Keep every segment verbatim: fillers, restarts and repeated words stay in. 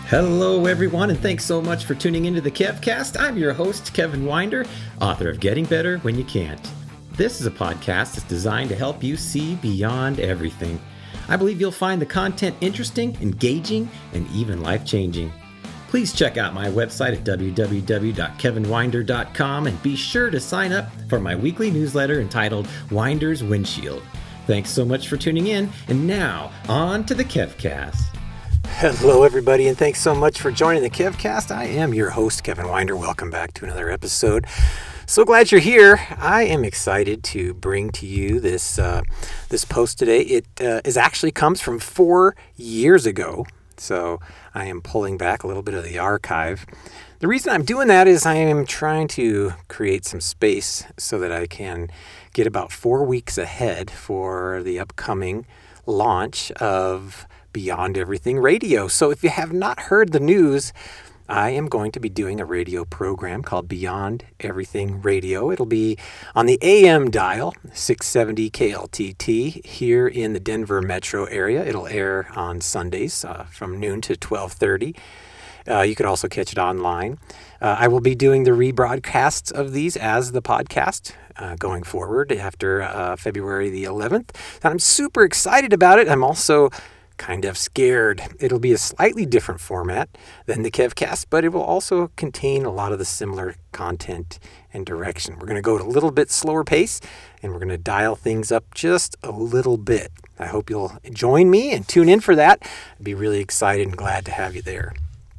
Hello, everyone, and thanks so much for tuning into the KevCast. I'm your host, Kevin Winder, author of Getting Better When You Can't. This is a podcast that's designed to help you see beyond everything. I believe you'll find the content interesting, engaging, and even life-changing. Please check out my website at w w w dot kevin winder dot com and be sure to sign up for my weekly newsletter entitled Winder's Windshield. Thanks so much for tuning in, and now, on to the KevCast. Hello, everybody, and thanks so much for joining the KevCast. I am your host, Kevin Winder. Welcome back to another episode. So glad you're here. I am excited to bring to you this uh, this post today. It uh, is actually comes from four years ago, so I am pulling back a little bit of the archive. The reason I'm doing that is I am trying to create some space so that I can get about four weeks ahead for the upcoming launch of Beyond Everything Radio. So if you have not heard the news, I am going to be doing a radio program called Beyond Everything Radio. It'll be on the A M dial, six seventy K L T T, here in the Denver metro area. It'll air on Sundays uh, from noon to twelve thirty. Uh, you could also catch it online. Uh, I will be doing the rebroadcasts of these as the podcast uh, going forward after uh, February the eleventh. And I'm super excited about it. I'm also kind of scared. It'll be a slightly different format than the KevCast, but it will also contain a lot of the similar content and direction. We're going to go at a little bit slower pace, and we're going to dial things up just a little bit. I hope you'll join me and tune in for that. I'd be really excited and glad to have you there.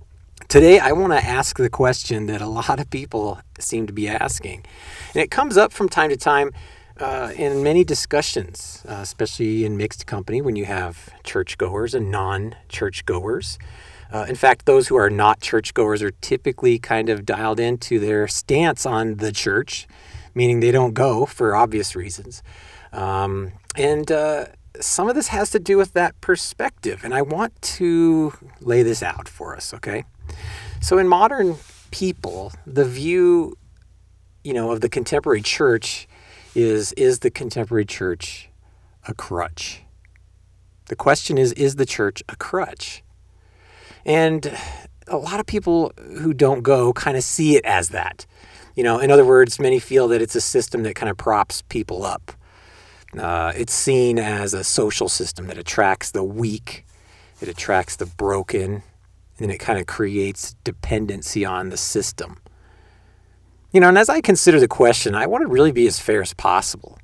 Today, I want to ask the question that a lot of people seem to be asking, and it comes up from time to time Uh, in many discussions, uh, especially in mixed company when you have churchgoers and non-churchgoers. Uh, in fact, those who are not churchgoers are typically kind of dialed into their stance on the church, meaning they don't go for obvious reasons. Um, and uh, some of this has to do with that perspective, and I want to lay this out for us, okay? So in modern people, the view, you know, of the contemporary church is, is the contemporary church a crutch? The question is, is the church a crutch? And a lot of people who don't go kind of see it as that. You know, in other words, many feel that it's a system that kind of props people up. Uh, it's seen as a social system that attracts the weak, it attracts the broken, and it kind of creates dependency on the system. You know, and as I consider the question, I want to really be as fair as possible.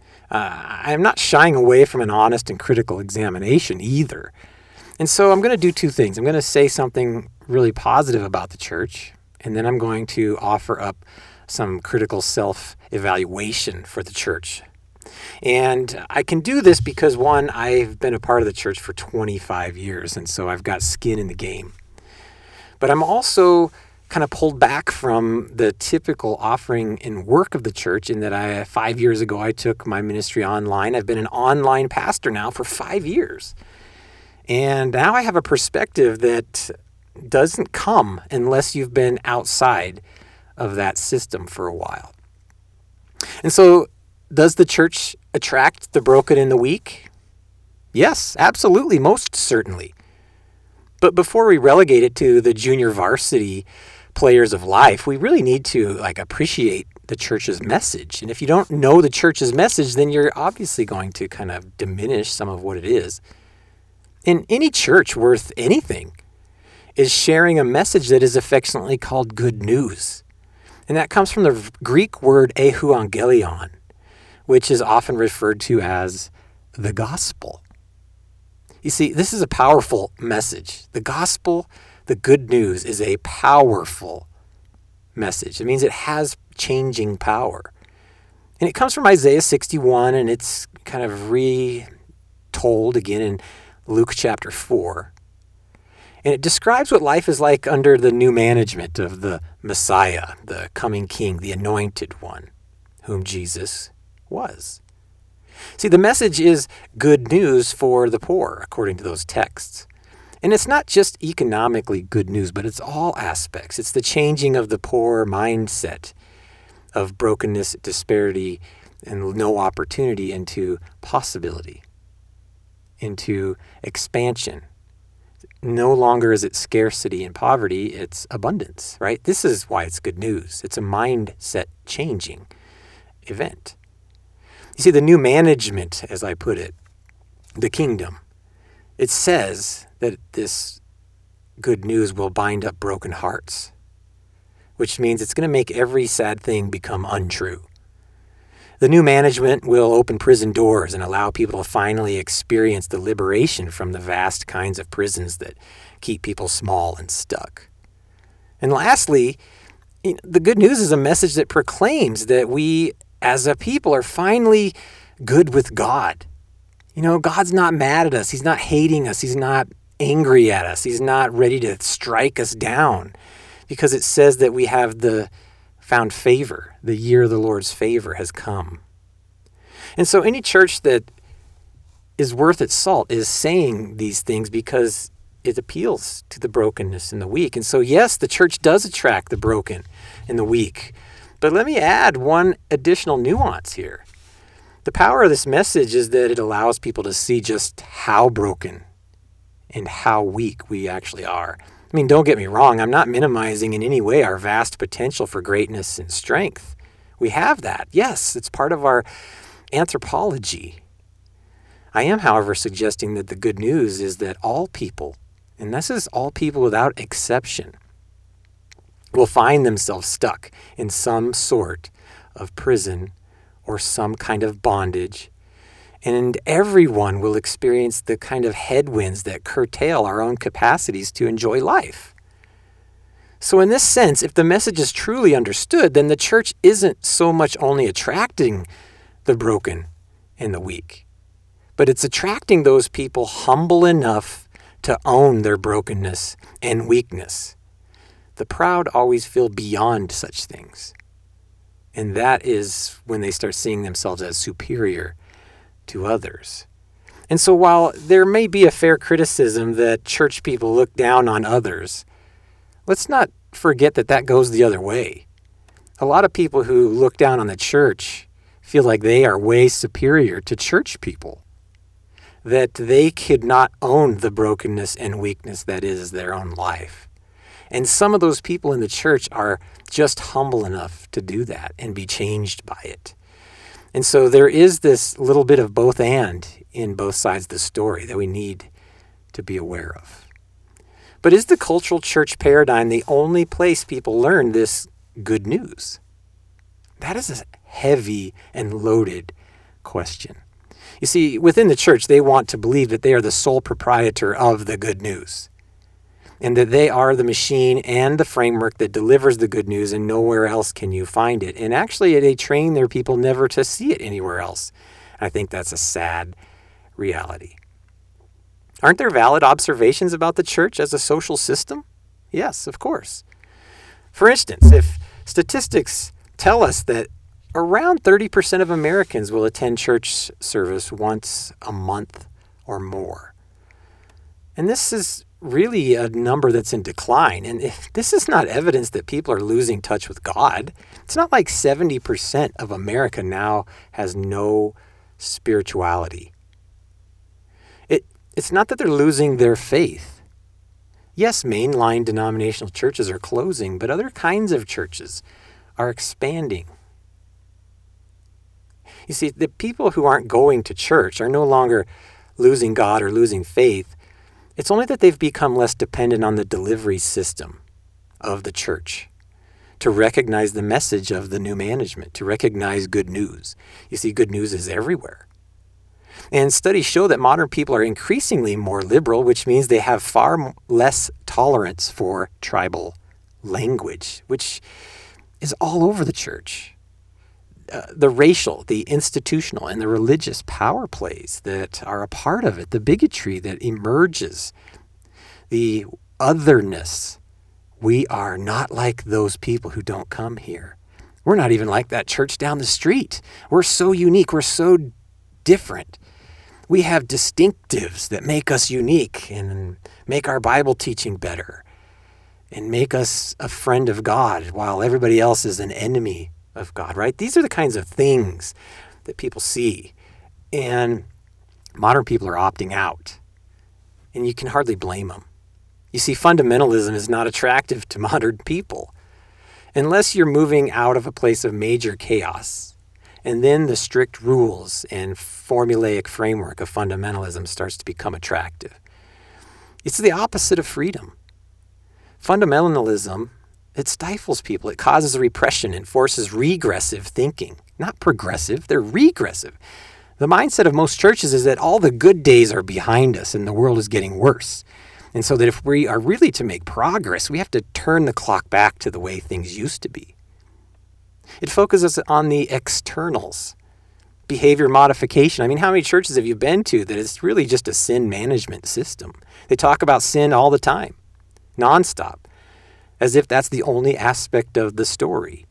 Uh, I'm not shying away from an honest and critical examination either. And so I'm going to do two things. I'm going to say something really positive about the church, and then I'm going to offer up some critical self-evaluation for the church. And I can do this because, one, I've been a part of the church for twenty-five years, and so I've got skin in the game. But I'm also kind of pulled back from the typical offering and work of the church in that I, five years ago, I took my ministry online. I've been an online pastor now for five years. And now I have a perspective that doesn't come unless you've been outside of that system for a while. And so, does the church attract the broken and the weak? Yes, absolutely, most certainly. But before we relegate it to the junior varsity players of life, we really need to like appreciate the church's message. And if you don't know the church's message, then you're obviously going to kind of diminish some of what it is. And any church worth anything is sharing a message that is affectionately called good news. And that comes from the Greek word euangelion, which is often referred to as the gospel. You see, this is a powerful message. The gospel, the good news, is a powerful message. It means it has changing power. And it comes from Isaiah sixty-one, and it's kind of retold again in Luke chapter four. And it describes what life is like under the new management of the Messiah, the coming King, the anointed one, whom Jesus was. See, the message is good news for the poor, according to those texts. And it's not just economically good news, but it's all aspects. It's the changing of the poor mindset of brokenness, disparity, and no opportunity into possibility, into expansion, No longer is it scarcity and poverty, it's abundance, right? This is why it's good news. It's a mindset changing event. You see, the new management, as I put it, the kingdom, it says that this good news will bind up broken hearts, which means it's going to make every sad thing become untrue. The new management will open prison doors and allow people to finally experience the liberation from the vast kinds of prisons that keep people small and stuck. And lastly, the good news is a message that proclaims that we as a people are finally good with God. You know, God's not mad at us. He's not hating us. He's not angry at us. He's not ready to strike us down, because it says that we have the found favor. The year of the Lord's favor has come. And so any church that is worth its salt is saying these things because it appeals to the brokenness and the weak. And so, yes, the church does attract the broken and the weak. But let me add one additional nuance here. The power of this message is that it allows people to see just how broken and how weak we actually are. I mean, don't get me wrong. I'm not minimizing in any way our vast potential for greatness and strength. We have that. Yes, it's part of our anthropology. I am, however, suggesting that the good news is that all people, and this is all people without exception, will find themselves stuck in some sort of prison or some kind of bondage. And everyone will experience the kind of headwinds that curtail our own capacities to enjoy life. So in this sense, if the message is truly understood, then the church isn't so much only attracting the broken and the weak, but it's attracting those people humble enough to own their brokenness and weakness. The proud always feel beyond such things. And that is when they start seeing themselves as superior to others. And so while there may be a fair criticism that church people look down on others, let's not forget that that goes the other way. A lot of people who look down on the church feel like they are way superior to church people, that they could not own the brokenness and weakness that is their own life. And some of those people in the church are just humble enough to do that and be changed by it. And so there is this little bit of both and in both sides of the story that we need to be aware of. But is the cultural church paradigm the only place people learn this good news? That is a heavy and loaded question. You see, within the church, they want to believe that they are the sole proprietor of the good news, and that they are the machine and the framework that delivers the good news, and nowhere else can you find it. And actually, they train their people never to see it anywhere else. I think that's a sad reality. Aren't there valid observations about the church as a social system? Yes, of course. For instance, if statistics tell us that around thirty percent of Americans will attend church service once a month or more, and this is really a number that's in decline. And if this is not evidence that people are losing touch with God, it's not like seventy percent of America now has no spirituality. It, it's not that they're losing their faith. Yes, mainline denominational churches are closing, but other kinds of churches are expanding. You see, the people who aren't going to church are no longer losing God or losing faith. It's only that they've become less dependent on the delivery system of the church to recognize the message of the new management, to recognize good news. You see, good news is everywhere. And studies show that modern people are increasingly more liberal, which means they have far less tolerance for tribal language, which is all over the church. Uh, the racial, the institutional, and the religious power plays that are a part of it, the bigotry that emerges, the otherness. We are not like those people who don't come here. We're not even like that church down the street. We're so unique. We're so different. We have distinctives that make us unique and make our Bible teaching better and make us a friend of God while everybody else is an enemy of God, right? These are the kinds of things that people see, and modern people are opting out, and you can hardly blame them. You see, fundamentalism is not attractive to modern people unless you're moving out of a place of major chaos. And then the strict rules and formulaic framework of fundamentalism starts to become attractive. It's the opposite of freedom. Fundamentalism, it stifles people. It causes repression and forces regressive thinking. Not progressive, they're regressive. The mindset of most churches is that all the good days are behind us and the world is getting worse. And so that if we are really to make progress, we have to turn the clock back to the way things used to be. It focuses on the externals, behavior modification. I mean, how many churches have you been to that it's really just a sin management system? They talk about sin all the time, nonstop, as if that's the only aspect of the story.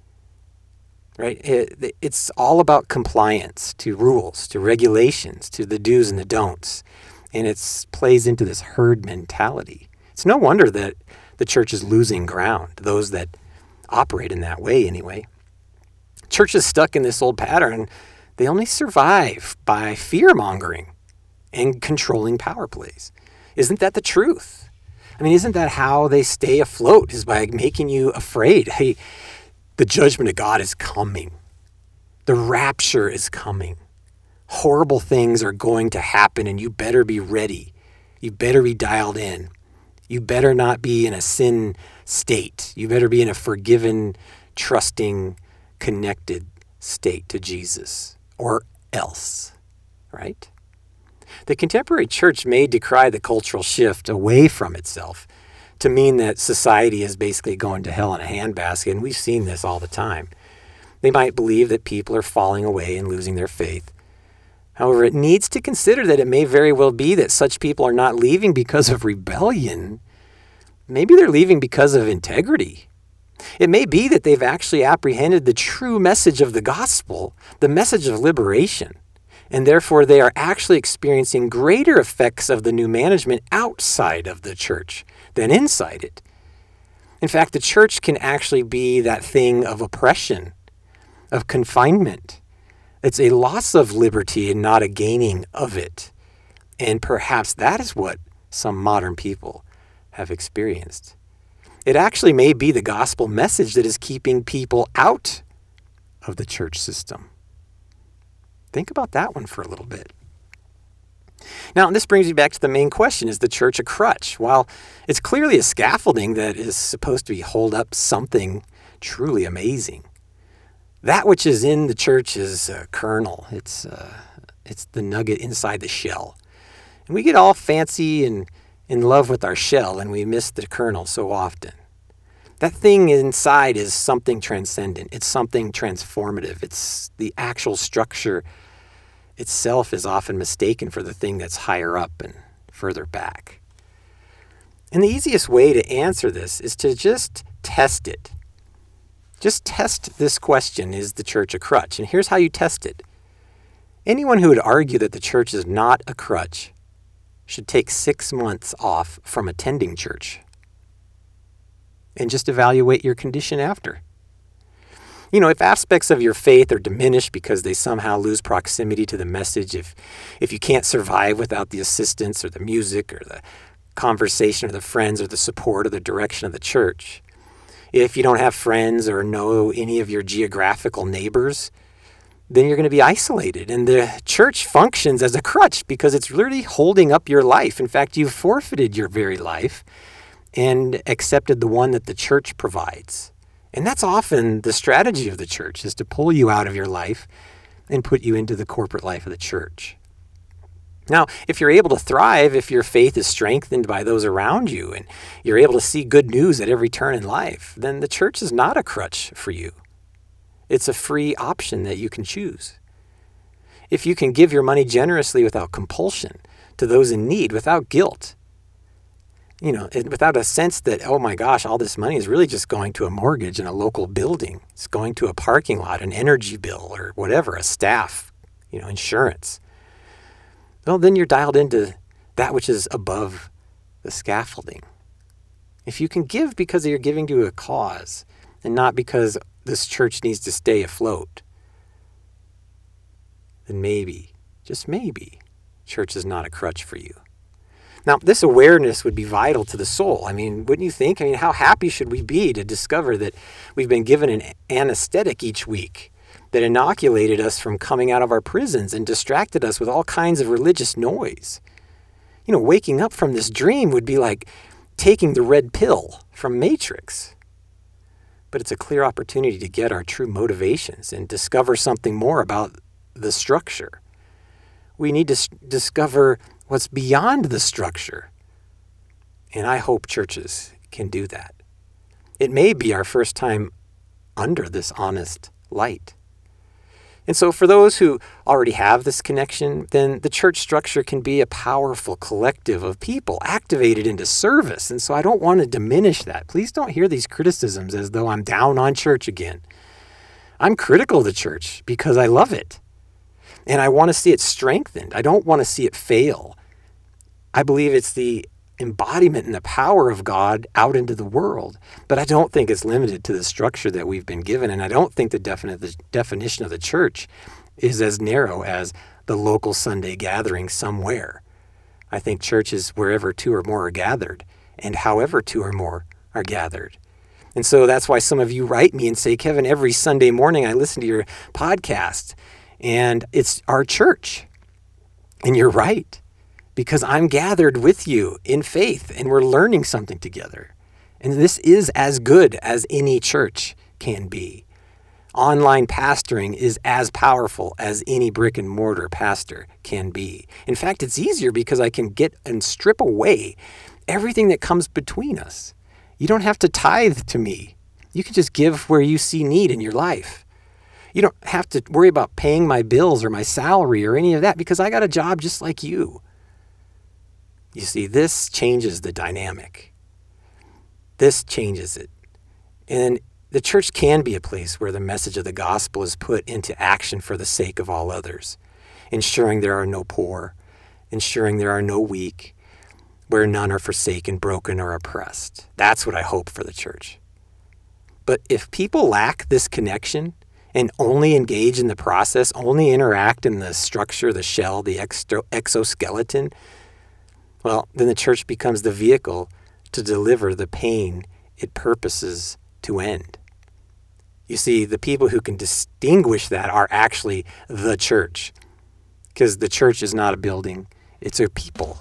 Right? It, it's all about compliance to rules, to regulations, to the do's and the don'ts. And it plays into this herd mentality. It's no wonder that the church is losing ground, those that operate in that way anyway. Churches stuck in this old pattern, they only survive by fear-mongering and controlling power plays. Isn't that the truth? I mean, isn't that how they stay afloat, is by making you afraid? Hey, the judgment of God is coming. The rapture is coming. Horrible things are going to happen, and you better be ready. You better be dialed in. You better not be in a sin state. You better be in a forgiven, trusting, connected state to Jesus, or else, right? The contemporary church may decry the cultural shift away from itself to mean that society is basically going to hell in a handbasket, and we've seen this all the time. They might believe that people are falling away and losing their faith. However, it needs to consider that it may very well be that such people are not leaving because of rebellion. Maybe they're leaving because of integrity. It may be that they've actually apprehended the true message of the gospel, the message of liberation, and therefore they are actually experiencing greater effects of the new management outside of the church than inside it. In fact, the church can actually be that thing of oppression, of confinement. It's a loss of liberty and not a gaining of it. And perhaps that is what some modern people have experienced. It actually may be the gospel message that is keeping people out of the church system. Think about that one for a little bit. Now, this brings me back to the main question: is the church a crutch? While it's clearly a scaffolding that is supposed to be hold up something truly amazing, that which is in the church is a kernel. It's uh, it's the nugget inside the shell. And we get all fancy and in love with our shell, and we miss the kernel so often. That thing inside is something transcendent. It's something transformative. It's the actual structure itself is often mistaken for the thing that's higher up and further back. And the easiest way to answer this is to just test it. Just test this question: is the church a crutch? And here's how you test it. Anyone who would argue that the church is not a crutch should take six months off from attending church and just evaluate your condition after. You know, if aspects of your faith are diminished because they somehow lose proximity to the message, if if you can't survive without the assistance or the music or the conversation or the friends or the support or the direction of the church, if you don't have friends or know any of your geographical neighbors, then you're going to be isolated. And the church functions as a crutch because it's literally holding up your life. In fact, you've forfeited your very life and accepted the one that the church provides. And that's often the strategy of the church, is to pull you out of your life and put you into the corporate life of the church. Now, if you're able to thrive, if your faith is strengthened by those around you, and you're able to see good news at every turn in life, then the church is not a crutch for you. It's a free option that you can choose. If you can give your money generously without compulsion to those in need, without guilt, you know, without a sense that, oh my gosh, all this money is really just going to a mortgage in a local building. It's going to a parking lot, an energy bill, or whatever, a staff, you know, insurance. Well, then you're dialed into that which is above the scaffolding. If you can give because you're giving to a cause and not because this church needs to stay afloat, then maybe, just maybe, church is not a crutch for you. Now, this awareness would be vital to the soul. I mean, wouldn't you think? I mean, how happy should we be to discover that we've been given an anesthetic each week that inoculated us from coming out of our prisons and distracted us with all kinds of religious noise? You know, waking up from this dream would be like taking the red pill from Matrix. But it's a clear opportunity to get our true motivations and discover something more about the structure. We need to s- discover what's beyond the structure. And I hope churches can do that. It may be our first time under this honest light. And so for those who already have this connection, then the church structure can be a powerful collective of people activated into service. And so I don't want to diminish that. Please don't hear these criticisms as though I'm down on church again. I'm critical of the church because I love it. And I want to see it strengthened. I don't want to see it fail. I believe it's the embodiment and the power of God out into the world. But I don't think it's limited to the structure that we've been given. And I don't think the, definite, the definition of the church is as narrow as the local Sunday gathering somewhere. I think church is wherever two or more are gathered and however two or more are gathered. And so that's why some of you write me and say, Kevin, every Sunday morning I listen to your podcast and it's our church. And you're right. Because I'm gathered with you in faith and we're learning something together. And this is as good as any church can be. Online pastoring is as powerful as any brick and mortar pastor can be. In fact, it's easier because I can get and strip away everything that comes between us. You don't have to tithe to me. You can just give where you see need in your life. You don't have to worry about paying my bills or my salary or any of that because I got a job just like you. You see, this changes the dynamic. This changes it. And the church can be a place where the message of the gospel is put into action for the sake of all others, ensuring there are no poor, ensuring there are no weak, where none are forsaken, broken, or oppressed. That's what I hope for the church. But if people lack this connection and only engage in the process, only interact in the structure, the shell, the extra, exoskeleton, well, then the church becomes the vehicle to deliver the pain it purposes to end. You see, the people who can distinguish that are actually the church, because the church is not a building, it's a people.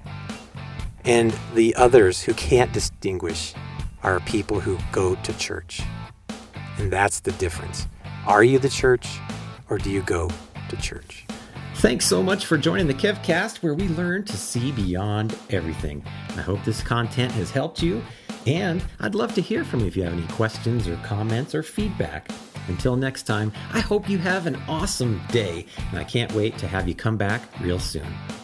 And the others who can't distinguish are people who go to church. And that's the difference. Are you the church or do you go to church? Thanks so much for joining the KevCast, where we learn to see beyond everything. I hope this content has helped you, and I'd love to hear from you if you have any questions or comments or feedback. Until next time, I hope you have an awesome day, and I can't wait to have you come back real soon.